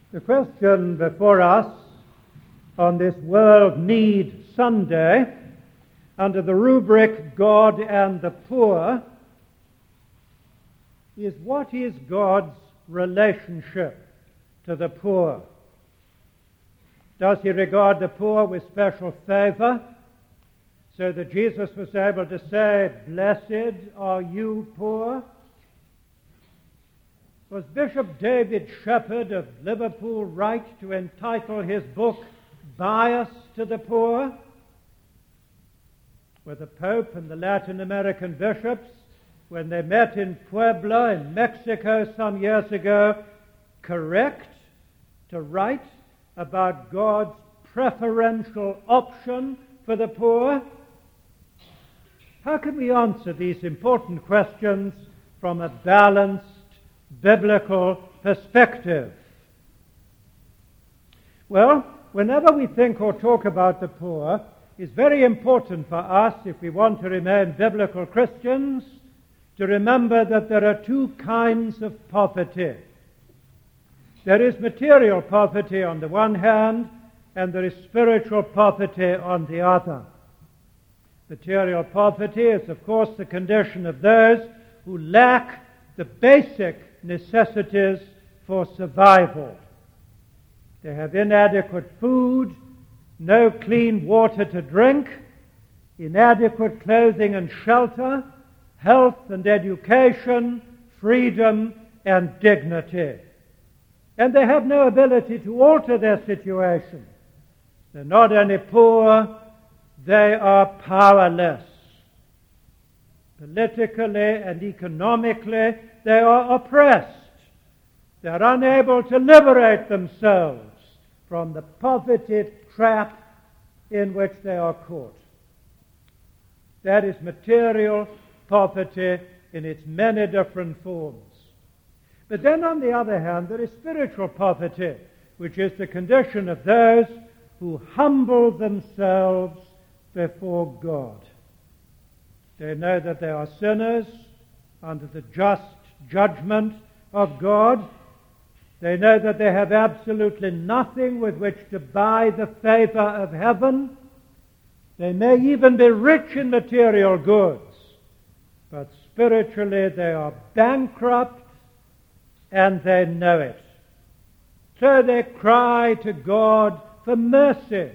The question before us on this World Need Sunday, under the rubric God and the Poor, is what is God's relationship to the poor? Does he regard the poor with special favor, so that Jesus was able to say, "Blessed are you poor"? Was Bishop David Shepherd of Liverpool right to entitle his book "Bias to the Poor"? Were the Pope and the Latin American bishops, when they met in Puebla in Mexico some years ago, correct to write about God's preferential option for the poor? How can we answer these important questions from a balanced biblical perspective? Well, whenever we think or talk about the poor, it's very important for us, if we want to remain biblical Christians, to remember that there are two kinds of poverty. There is material poverty on the one hand, and there is spiritual poverty on the other. Material poverty is, of course, the condition of those who lack the basic necessities for survival. They have inadequate food, no clean water to drink, inadequate clothing and shelter, health and education, freedom and dignity. And they have no ability to alter their situation. They're not only poor, they are powerless. Politically and economically, they are oppressed. They're unable to liberate themselves from the poverty trap in which they are caught. That is material poverty in its many different forms. But then on the other hand, there is spiritual poverty, which is the condition of those who humble themselves before God. They know that they are sinners under the just judgment of God. They know that they have absolutely nothing with which to buy the favor of heaven. They may even be rich in material goods, but spiritually they are bankrupt, and they know it. So they cry to God for mercy.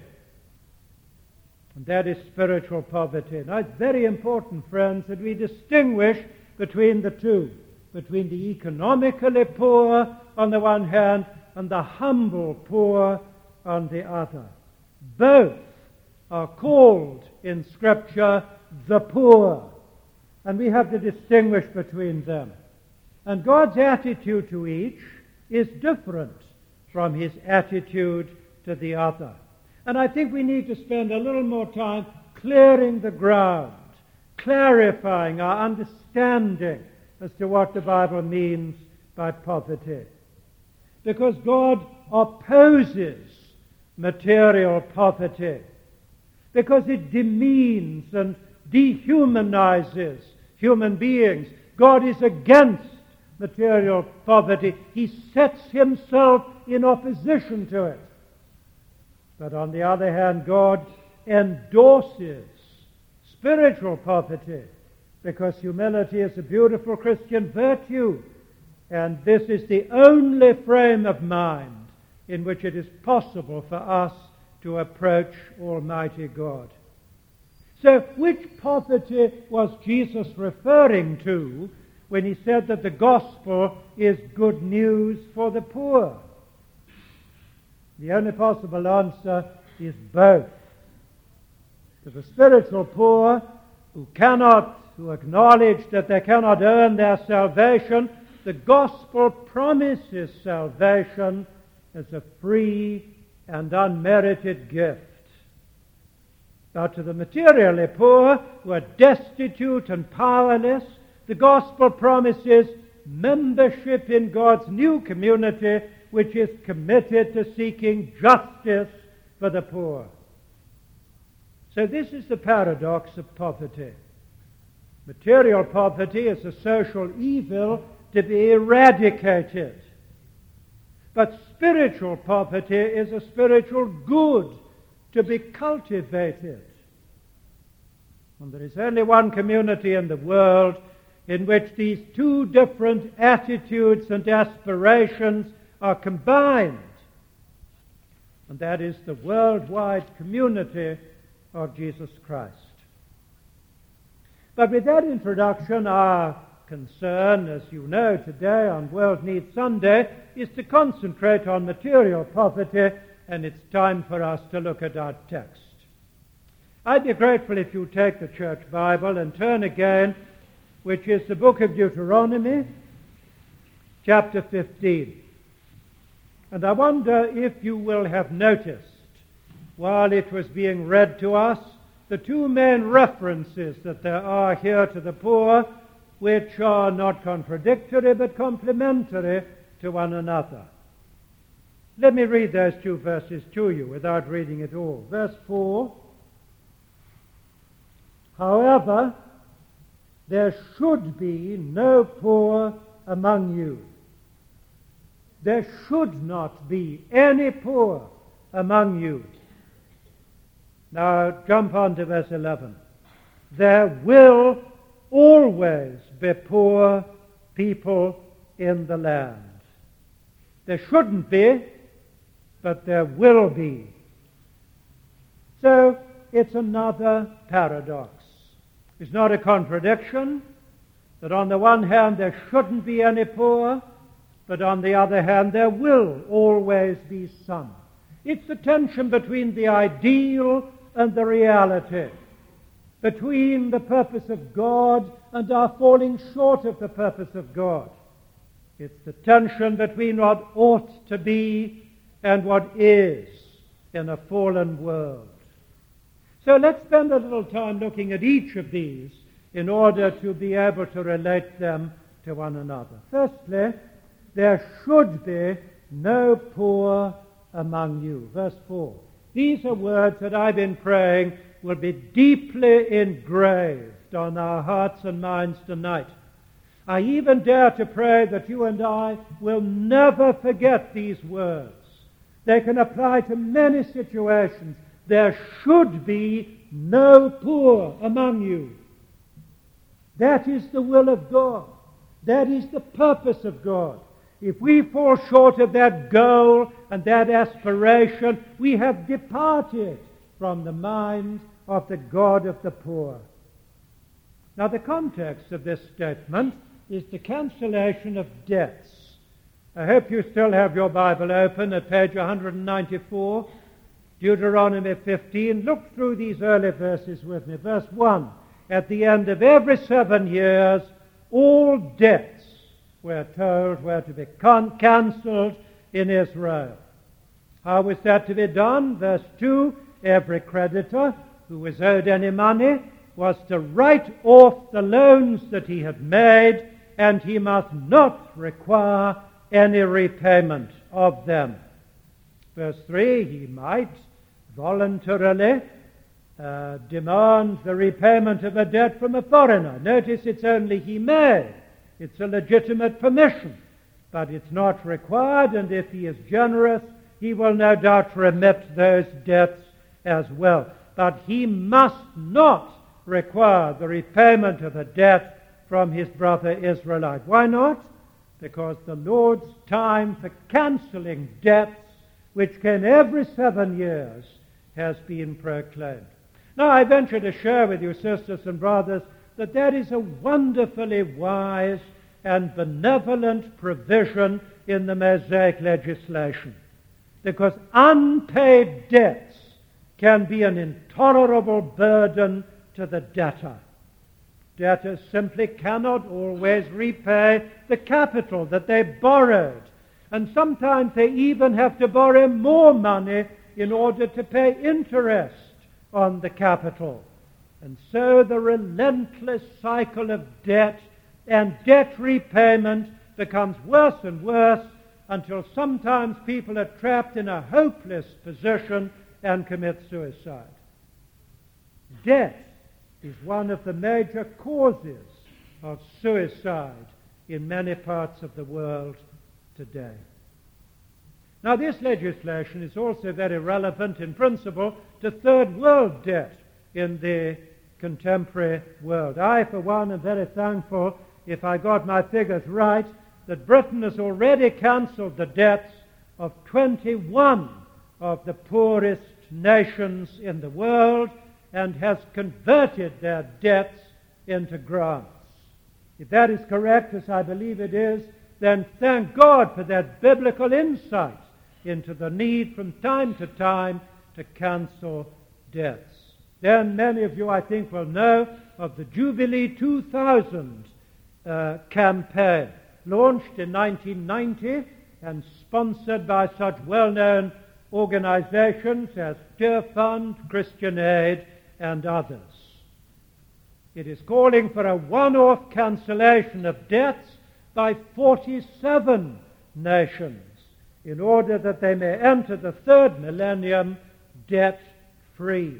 And that is spiritual poverty. Now it's very important, friends, that we distinguish between the two, between the economically poor on the one hand and the humble poor on the other. Both are called in Scripture the poor, and we have to distinguish between them. And God's attitude to each is different from his attitude to the other. And I think we need to spend a little more time clearing the ground, clarifying our understanding as to what the Bible means by poverty. Because God opposes material poverty, because it demeans and dehumanizes human beings. God is against material poverty. He sets himself in opposition to it. But on the other hand, God endorses spiritual poverty, because humility is a beautiful Christian virtue, and this is the only frame of mind in which it is possible for us to approach Almighty God. So, which poverty was Jesus referring to when he said that the gospel is good news for the poor? The only possible answer is both. To the spiritual poor who acknowledge that they cannot earn their salvation, the gospel promises salvation as a free and unmerited gift. But to the materially poor who are destitute and powerless, the gospel promises membership in God's new community, which is committed to seeking justice for the poor. So this is the paradox of poverty. Material poverty is a social evil to be eradicated. But spiritual poverty is a spiritual good to be cultivated. And there is only one community in the world in which these two different attitudes and aspirations are combined. And that is the worldwide community of Jesus Christ. But with that introduction, our concern, as you know, today on World Need Sunday is to concentrate on material poverty, and it's time for us to look at our text. I'd be grateful if you take the church Bible and turn again, which is the book of Deuteronomy, chapter 15. And I wonder if you will have noticed, while it was being read to us, the two main references that there are here to the poor, which are not contradictory but complementary to one another. Let me read those two verses to you without reading it all. Verse 4, however, there should be no poor among you. There should not be any poor among you. Now jump on to verse 11. There will always be poor people in the land. There shouldn't be, but there will be. So it's another paradox. It's not a contradiction that on the one hand there shouldn't be any poor, but on the other hand there will always be some. It's the tension between the ideal and the reality, between the purpose of God and our falling short of the purpose of God. It's the tension between what ought to be and what is in a fallen world. So let's spend a little time looking at each of these in order to be able to relate them to one another. Firstly, there should be no poor among you. Verse 4. These are words that I've been praying will be deeply engraved on our hearts and minds tonight. I even dare to pray that you and I will never forget these words. They can apply to many situations. There should be no poor among you. That is the will of God. That is the purpose of God. If we fall short of that goal and that aspiration, we have departed from the mind of the God of the poor. Now, the context of this statement is the cancellation of debts. I hope you still have your Bible open at page 194, Deuteronomy 15. Look through these early verses with me. Verse 1, at the end of every 7 years, all debts, we're told, were to be cancelled in Israel. How was that to be done? Verse 2, every creditor who was owed any money was to write off the loans that he had made, and he must not require any repayment of them. Verse 3, he might voluntarily demand the repayment of a debt from a foreigner. Notice it's only he may. It's a legitimate permission, but it's not required, and if he is generous, he will no doubt remit those debts as well. But he must not require the repayment of a debt from his brother Israelite. Why not? Because the Lord's time for cancelling debts, which came every 7 years, has been proclaimed. Now, I venture to share with you, sisters and brothers, that is a wonderfully wise and benevolent provision in the Mosaic legislation, because unpaid debts can be an intolerable burden to the debtor. Debtors simply cannot always repay the capital that they borrowed, and sometimes they even have to borrow more money in order to pay interest on the capital. And so the relentless cycle of debt and debt repayment becomes worse and worse until sometimes people are trapped in a hopeless position and commit suicide. Debt is one of the major causes of suicide in many parts of the world today. Now, this legislation is also very relevant in principle to third world debt in the contemporary world. I, for one, am very thankful, if I got my figures right, that Britain has already cancelled the debts of 21 of the poorest nations in the world and has converted their debts into grants. If that is correct, as I believe it is, then thank God for that biblical insight into the need from time to time to cancel debts. Then many of you, I think, will know of the Jubilee 2000 campaign, launched in 1990 and sponsored by such well-known organizations as Tearfund, Christian Aid, and others. It is calling for a one-off cancellation of debts by 47 nations in order that they may enter the third millennium debt-free.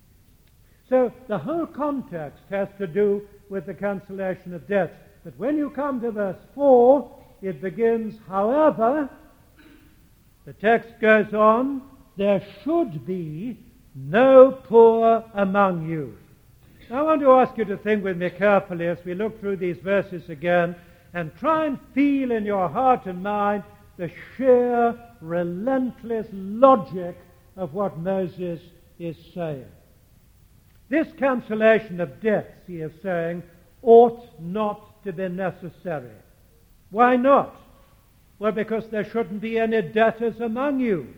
So the whole context has to do with the cancellation of debts. But when you come to verse 4, it begins, however, the text goes on, there should be no poor among you. Now, I want to ask you to think with me carefully as we look through these verses again and try and feel in your heart and mind the sheer, relentless logic of what Moses is saying. This cancellation of debts, he is saying, ought not to be necessary. Why not? Well, because there shouldn't be any debtors among you.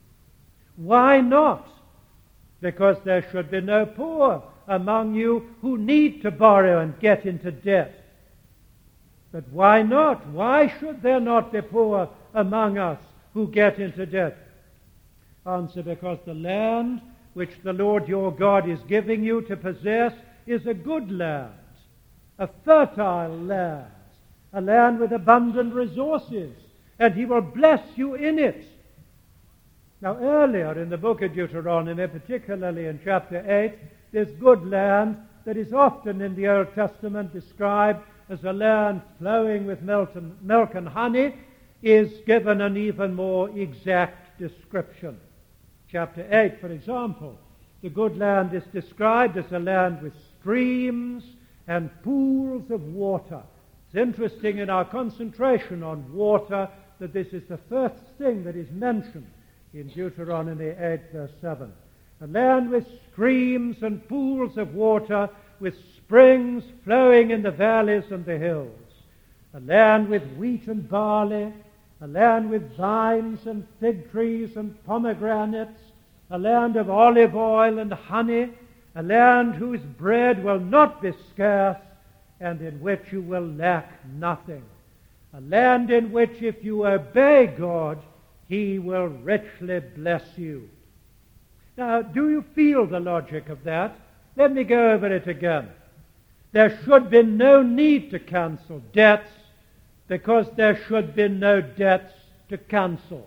Why not? Because there should be no poor among you who need to borrow and get into debt. But why not? Why should there not be poor among us who get into debt? Answer, because the land which the Lord your God is giving you to possess is a good land, a fertile land, a land with abundant resources, and he will bless you in it. Now, earlier in the book of Deuteronomy, particularly in chapter 8, this good land that is often in the Old Testament described as a land flowing with milk and honey is given an even more exact description. Chapter 8, for example, the good land is described as a land with streams and pools of water. It's interesting in our concentration on water that this is the first thing that is mentioned in Deuteronomy 8, verse 7. A land with streams and pools of water, with springs flowing in the valleys and the hills. A land with wheat and barley, a land with vines and fig trees and pomegranates, a land of olive oil and honey, a land whose bread will not be scarce, and in which you will lack nothing. A land in which, if you obey God, he will richly bless you. Now, do you feel the logic of that? Let me go over it again. There should be no need to cancel debts because there should be no debts to cancel.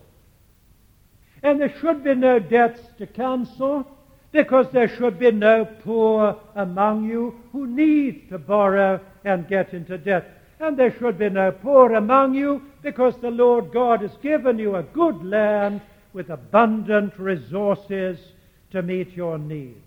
And there should be no debts to cancel because there should be no poor among you who need to borrow and get into debt. And there should be no poor among you because the Lord God has given you a good land with abundant resources to meet your needs.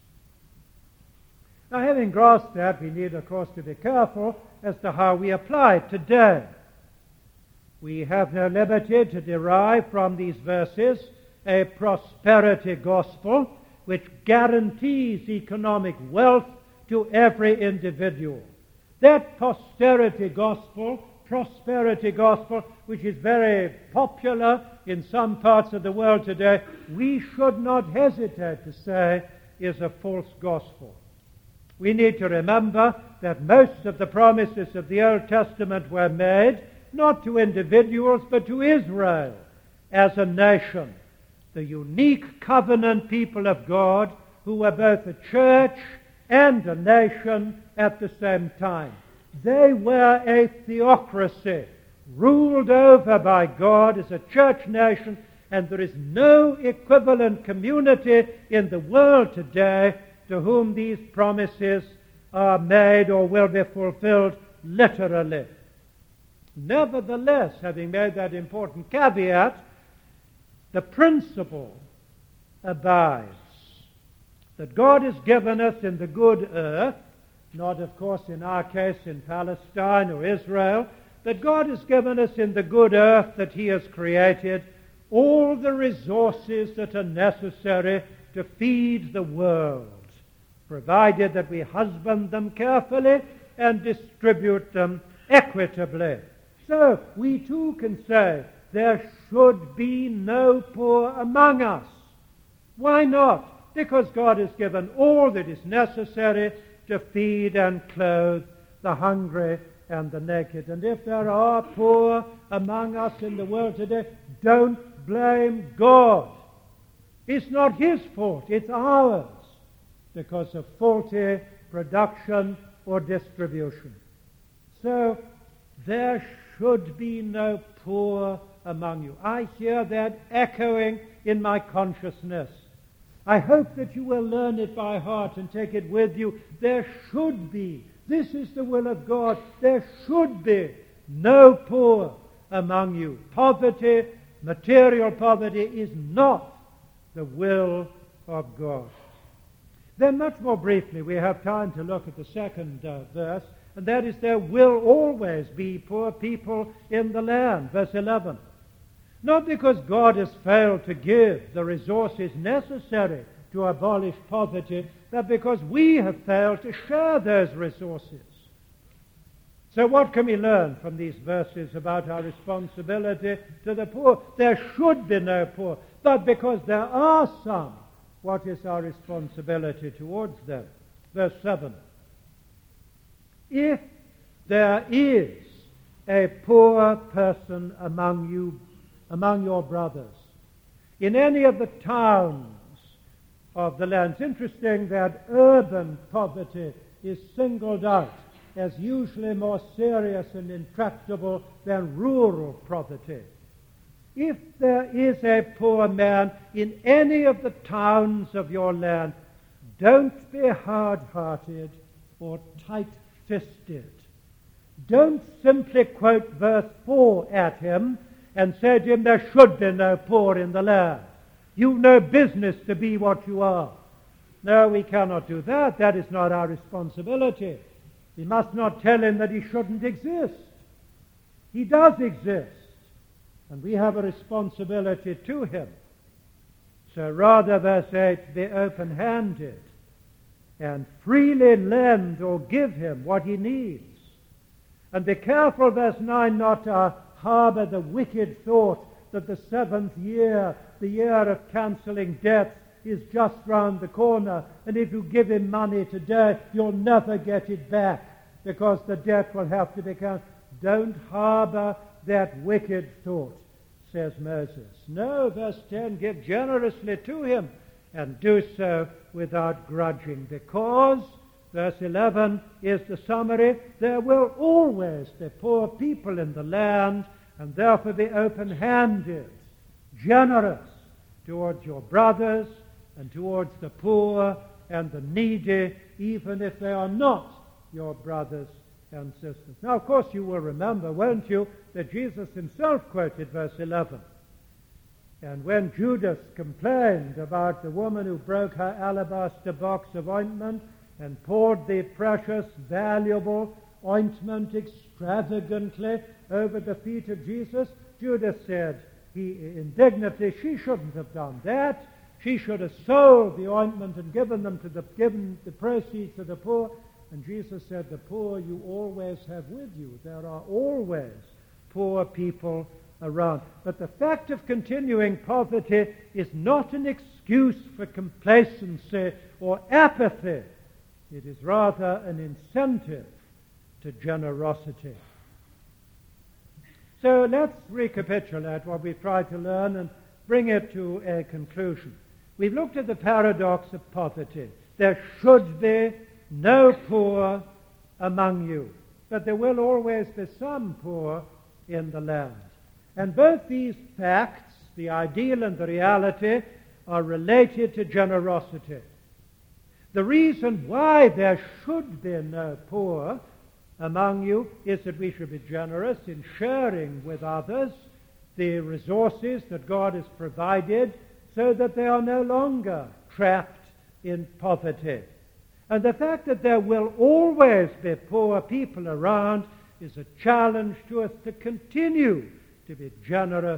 Now, having grasped that, we need, of course, to be careful as to how we apply it today. We have no liberty to derive from these verses a prosperity gospel which guarantees economic wealth to every individual. That prosperity gospel, which is very popular in some parts of the world today, we should not hesitate to say is a false gospel. We need to remember that most of the promises of the Old Testament were made not to individuals but to Israel as a nation, the unique covenant people of God who were both a church and a nation at the same time. They were a theocracy ruled over by God as a church nation, and there is no equivalent community in the world today to whom these promises are made or will be fulfilled literally. Nevertheless, having made that important caveat, the principle abides that God has given us in the good earth, not of course in our case in Palestine or Israel, but God has given us in the good earth that He has created all the resources that are necessary to feed the world, provided that we husband them carefully and distribute them equitably. So we too can say there should be no poor among us. Why not? Because God has given all that is necessary to feed and clothe the hungry and the naked. And if there are poor among us in the world today, don't blame God. It's not His fault, it's ours, because of faulty production or distribution. So there should be no poor among you. I hear that echoing in my consciousness. I hope that you will learn it by heart and take it with you. There should be. This is the will of God. There should be no poor among you. Poverty, material poverty, is not the will of God. Then much more briefly, we have time to look at the second verse, and that is there will always be poor people in the land. Verse 11. Not because God has failed to give the resources necessary to abolish poverty, but because we have failed to share those resources. So what can we learn from these verses about our responsibility to the poor? There should be no poor, but because there are some, what is our responsibility towards them? Verse 7. If there is a poor person among you, among your brothers, in any of the towns of the land. It's interesting that urban poverty is singled out as usually more serious and intractable than rural poverty. If there is a poor man in any of the towns of your land, don't be hard-hearted or tight-fisted. Don't simply quote verse 4 at him and say to him, there should be no poor in the land. You've no business to be what you are. No, we cannot do that. That is not our responsibility. We must not tell him that he shouldn't exist. He does exist, and we have a responsibility to him. So rather, verse 8, be open-handed and freely lend or give him what he needs. And be careful, verse 9, not to harbor the wicked thought that the seventh year, the year of cancelling debts, is just round the corner, and if you give him money today, you'll never get it back because the debt will have to be cancelled. Don't harbor that wicked thought, says Moses. No, verse 10, give generously to him and do so without grudging, because, verse 11 is the summary, there will always be poor people in the land, and therefore be open-handed, generous towards your brothers and towards the poor and the needy, even if they are not your brothers and sisters. Now, of course, you will remember, won't you, that Jesus himself quoted verse 11. And when Judas complained about the woman who broke her alabaster box of ointment and poured the precious, valuable ointment extravagantly over the feet of Jesus, Judas said, indignantly, she shouldn't have done that. She should have sold the ointment and given the proceeds to the poor. And Jesus said, the poor you always have with you. There are always poor people around. But the fact of continuing poverty is not an excuse for complacency or apathy. It is rather an incentive to generosity. So let's recapitulate what we've tried to learn and bring it to a conclusion. We've looked at the paradox of poverty. There should be no poor among you, but there will always be some poor in the land. And both these facts, the ideal and the reality, are related to generosity. The reason why there should be no poor among you is that we should be generous in sharing with others the resources that God has provided so that they are no longer trapped in poverty. And the fact that there will always be poor people around is a challenge to us to continue to be generous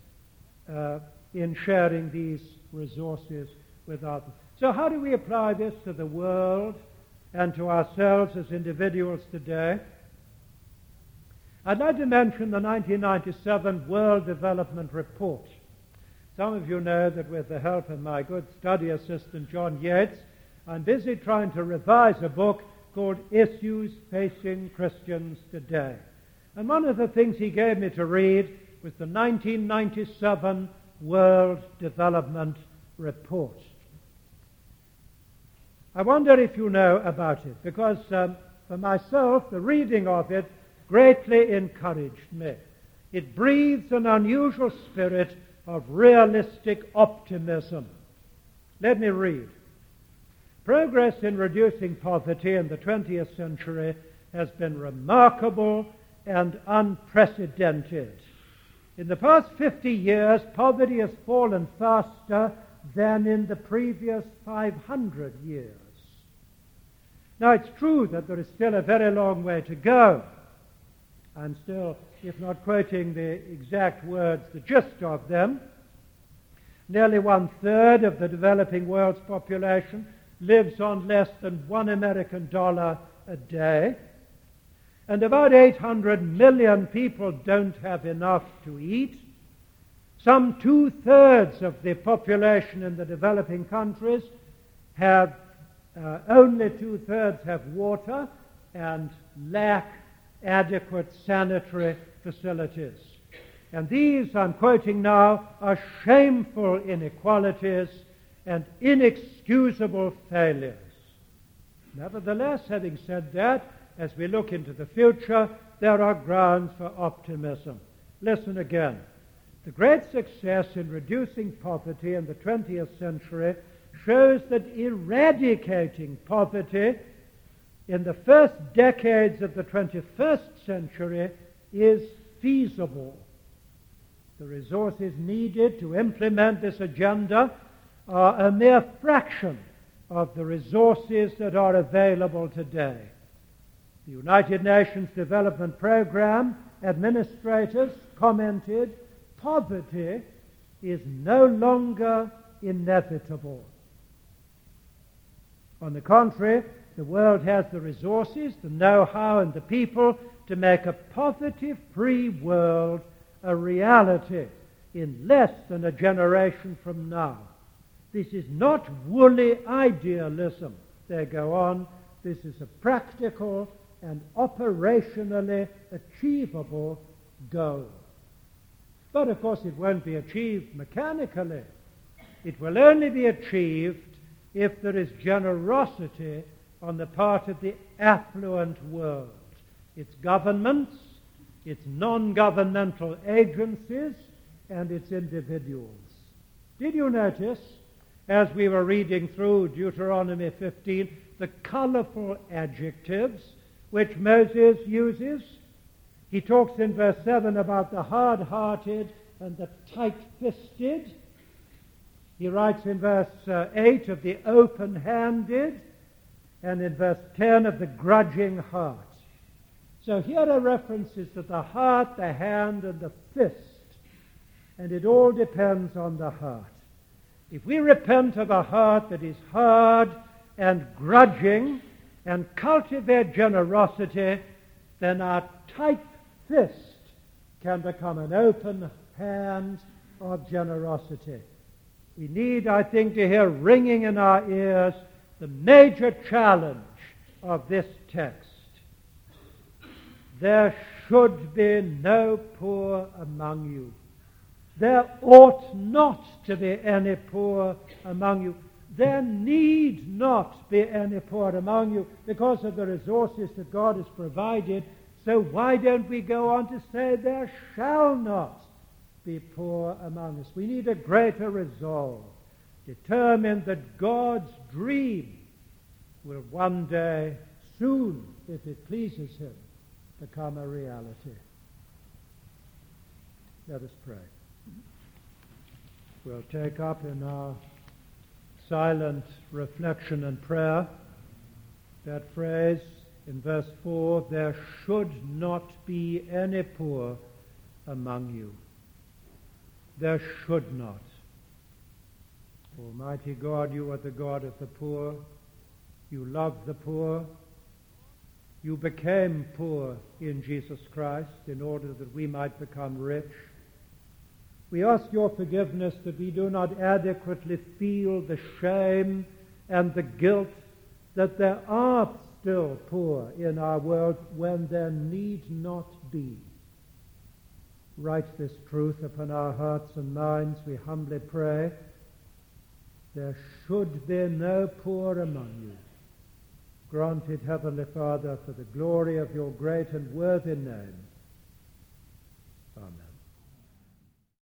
in sharing these resources with others. So how do we apply this to the world and to ourselves as individuals today? I'd like to mention the 1997 World Development Report. Some of you know that with the help of my good study assistant John Yates, I'm busy trying to revise a book called Issues Facing Christians Today. And one of the things he gave me to read was the 1997 World Development Report. I wonder if you know about it, because for myself, the reading of it greatly encouraged me. It breathes an unusual spirit of realistic optimism. Let me read. Progress in reducing poverty in the 20th century has been remarkable and unprecedented. In the past 50 years, poverty has fallen faster than in the previous 500 years. Now, it's true that there is still a very long way to go. I'm still, if not quoting the exact words, the gist of them. Nearly 1/3 of the developing world's population lives on less than $1 American a day. And about 800 million people don't have enough to eat. Some 2/3 of the population in the developing countries have only 2/3 have water and lack adequate sanitary facilities. And these, I'm quoting now, are shameful inequalities and inexcusable failures. Nevertheless, having said that, as we look into the future, there are grounds for optimism. Listen again. The great success in reducing poverty in the 20th century shows that eradicating poverty in the first decades of the 21st century is feasible. The resources needed to implement this agenda are a mere fraction of the resources that are available today. The United Nations Development Program administrators commented, poverty is no longer inevitable. On the contrary, the world has the resources, the know-how, and the people to make a poverty-free world a reality in less than a generation from now. This is not woolly idealism, they go on. This is a practical and operationally achievable goal. But of course it won't be achieved mechanically. It will only be achieved if there is generosity on the part of the affluent world, its governments, its non-governmental agencies, and its individuals. Did you notice, as we were reading through Deuteronomy 15, the colorful adjectives which Moses uses? He talks in verse 7 about the hard-hearted and the tight-fisted. He writes in verse 8 of the open-handed, and in verse 10 of the grudging heart. So here are references to the heart, the hand, and the fist. And it all depends on the heart. If we repent of a heart that is hard and grudging and cultivate generosity, then our tight fist can become an open hand of generosity. We need, I think, to hear ringing in our ears the major challenge of this text. There should be no poor among you. There ought not to be any poor among you. There need not be any poor among you because of the resources that God has provided. So why don't we go on to say there shall not be poor among us? We need a greater resolve, determined that God's dream will one day, soon, if it pleases Him, become a reality. Let us pray. We'll take up in our silent reflection and prayer that phrase in verse 4, there should not be any poor among you. There should not. Almighty God, you are the God of the poor. You love the poor. You became poor in Jesus Christ in order that we might become rich. We ask your forgiveness that we do not adequately feel the shame and the guilt that there are still poor in our world when there need not be. Write this truth upon our hearts and minds, we humbly pray. There should be no poor among you. Grant it, Heavenly Father, for the glory of your great and worthy name.